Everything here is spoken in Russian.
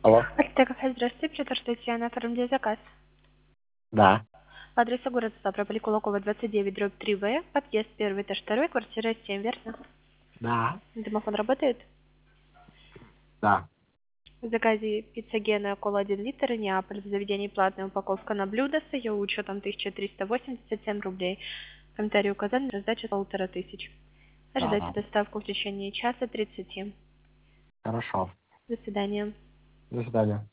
Алло. Альтека кафе, здравствуйте. Петр Татьяна, оформляю заказ. Да. По адресу город Ставрополь, Кулакова, 29/3В, подъезд 1, этаж 2, квартира 7, верно? Да. Домофон работает? Да. В заказе пицца Гена, кола 1 литр, Неаполь. В заведении платная упаковка на блюдо с ее учетом 1387 рублей. Комментарий указан, раздача 1500. Ожидайте Да. доставку в течение часа 30. Хорошо. До свидания. До свидания.